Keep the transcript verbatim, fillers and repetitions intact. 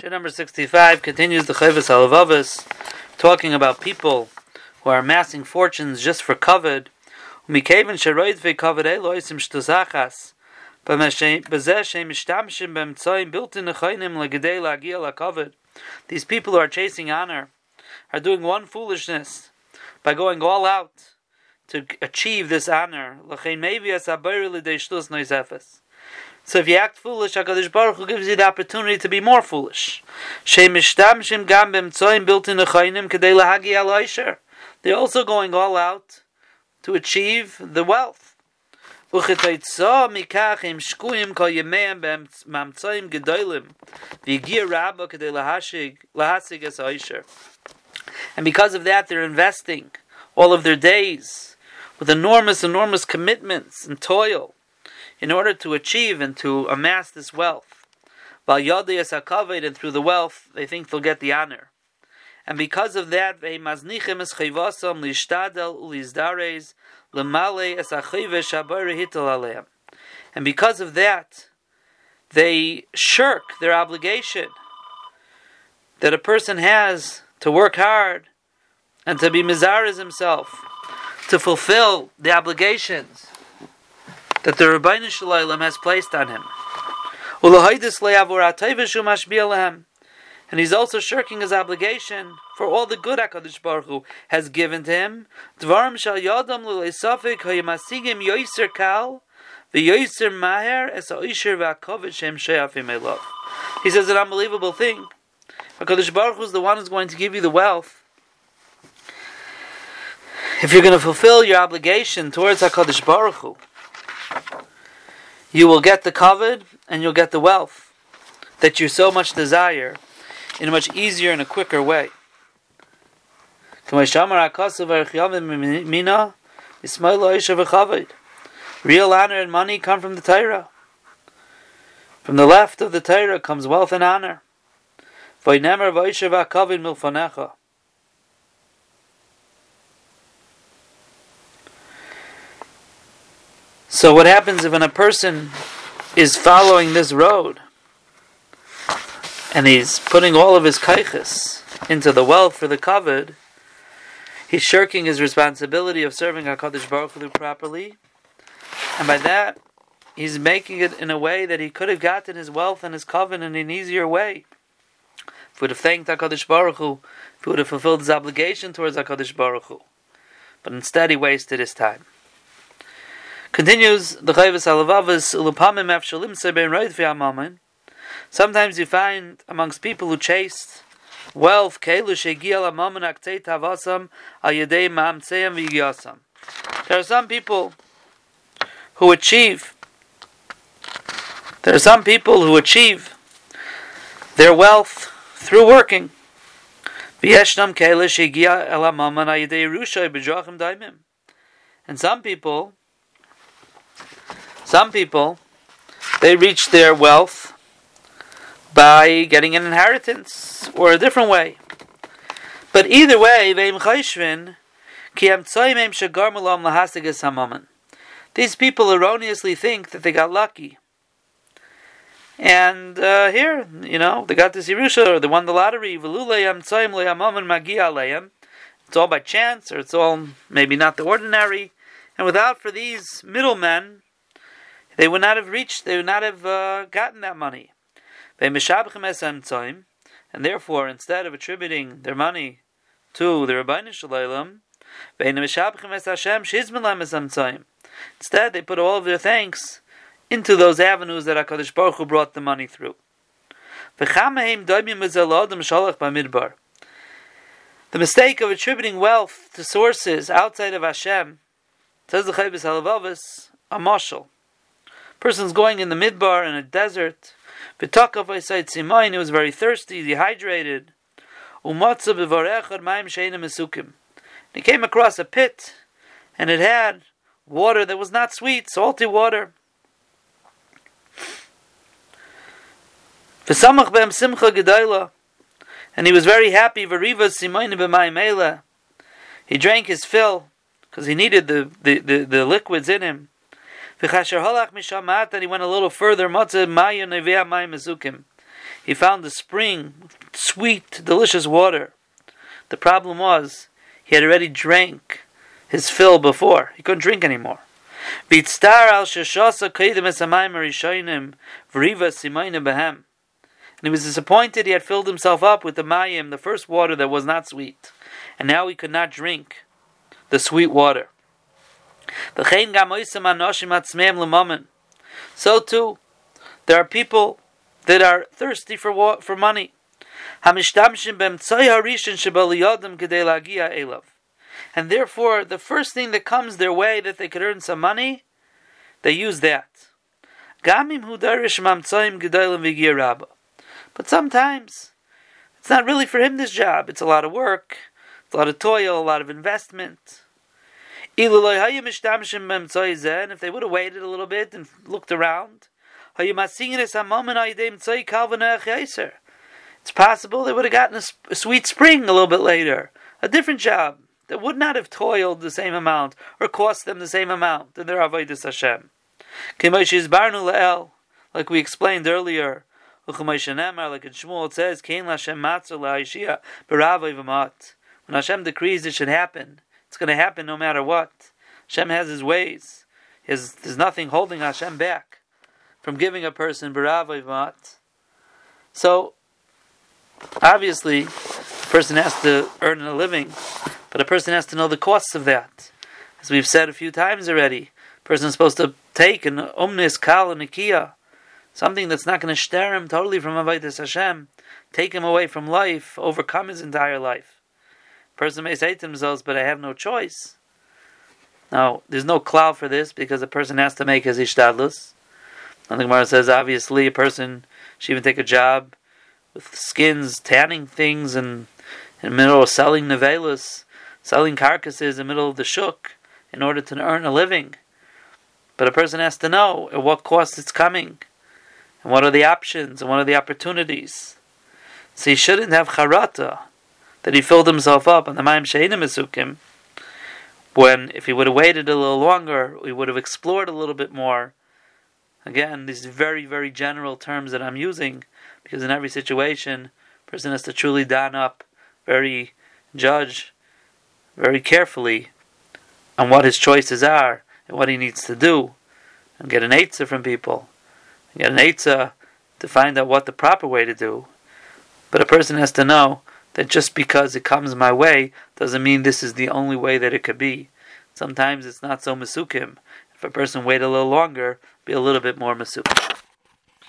Shir number sixty-five continues the Chovos HaLevavos, talking about people who are amassing fortunes just for kavod. Umikeven sheroid ve'kavod elo isim shtuzachas, b'zeh she'mishtamshim b'emtzoyim built-in nechaynim legedei lagia lakavod. These people who are chasing honor are doing one foolishness by going all out to achieve this honor. L'chein mevias habayir l'dei shtus noizefes. So if you act foolish, HaKadosh Baruch Hu gives you the opportunity to be more foolish. They're also going all out to achieve the wealth. And because of that, they're investing all of their days with enormous, enormous commitments and toil in order to achieve and to amass this wealth. And through the wealth, they think they'll get the honor. And because of that, and because of that, they shirk their obligation that a person has to work hard and to be mizarez himself, to fulfill the obligations that the Rebbeinu Shalom has placed on him. And he's also shirking his obligation for all the good HaKadosh Baruch Hu has given to him. He says an unbelievable thing. HaKadosh Baruch Hu is the one who's going to give you the wealth. If you're going to fulfill your obligation towards HaKadosh Baruch Hu, you will get the kavod and you'll get the wealth that you so much desire in a much easier and a quicker way. Real honor and money come from the Torah. From the left of the Torah comes wealth and honor. So what happens if when a person is following this road and he's putting all of his kaiches into the wealth for the kavod, he's shirking his responsibility of serving HaKadosh Baruch Hu properly, and by that he's making it in a way that he could have gotten his wealth and his kavod in an easier way. If he would have thanked HaKadosh Baruch Hu, if he would have fulfilled his obligation towards HaKadosh Baruch Hu, but instead he wasted his time. Continues the Chovos HaLevavos, Ulupamim Afshalim Sebein Roid V'Amamin. Sometimes you find amongst people who chased wealth, Keilu Shegia L'Amamin Aktei Tavasam Al Yedei Ma'amtzeim V'Yigyasam. There are some people who achieve. There are some people who achieve their wealth through working. V'Yeshnam Keilu Shegia El Amamin Al Yedei Rushay B'Joachim Daimim. And some people. Some people, they reach their wealth by getting an inheritance or a different way. But either way, these people erroneously think that they got lucky. And uh, here, you know, they got this Yerusha, or they won the lottery. It's all by chance, or it's all maybe not the ordinary. And without for these middlemen, they would not have reached, they would not have uh, gotten that money. And therefore, instead of attributing their money to the Rebbeinu Shalom, instead they put all of their thanks into those avenues that HaKadosh Baruch Hu brought the money through. The mistake of attributing wealth to sources outside of Hashem, says the Chovos HaLevavos, a mashal. Person's going in the midbar in a desert. He was very thirsty, dehydrated. He came across a pit, and it had water that was not sweet, salty water. And he was very happy. He drank his fill because he needed the, the, the, the liquids in him. And he went a little further. He found a spring, sweet, delicious water. The problem was, he had already drank his fill before. He couldn't drink anymore. V'tzar al sheshasa kedem es hamayim harishonim v'riva simayna behem. And he was disappointed he had filled himself up with the mayim, the first water that was not sweet. And now he could not drink the sweet water. V'chein gam oisem anoshim atzmeim l'momen. So too, there are people that are thirsty for wa- for money. Hamishtamshim b'mtzoi harishin shebaliyodem kedei lagia elav. And therefore, the first thing that comes their way that they could earn some money, they use that. Gamim hu darish mamtzoim gedolim v'gia rabba. But sometimes, it's not really for him this job. It's a lot of work, it's a lot of toil, a lot of investment. And if they would have waited a little bit and looked around, it's possible they would have gotten a, a sweet spring a little bit later, a different job that would not have toiled the same amount or cost them the same amount in their avodas Hashem. Like we explained earlier, like in Shmuel it says, when Hashem decrees it should happen, it's going to happen no matter what. Hashem has His ways. Has, there's nothing holding Hashem back from giving a person b'ravai v'mat. So, obviously, a person has to earn a living, but a person has to know the costs of that. As we've said a few times already, a person is supposed to take an omnis kal and nikia, something that's not going to stir him totally from avodas Hashem, take him away from life, overcome his entire life. A person may say to themselves, but I have no choice. Now, there's no cloud for this because a person has to make his ishtadlus. And the Gemara says, obviously, a person should even take a job with skins, tanning things, and in the middle of selling nevelas, selling carcasses in the middle of the shuk in order to earn a living. But a person has to know at what cost it's coming, and what are the options, and what are the opportunities. So he shouldn't have charata, that he filled himself up on the mayim she'enim mesukim, when if he would have waited a little longer, we would have explored a little bit more. Again, these very, very general terms that I'm using, because in every situation, a person has to truly don up, very judge, very carefully on what his choices are and what he needs to do, and get an eitzah from people, and get an eitzah to find out what the proper way to do. But a person has to know that just because it comes my way doesn't mean this is the only way that it could be. Sometimes it's not so mesukim. If a person wait a little longer, be a little bit more mesukim.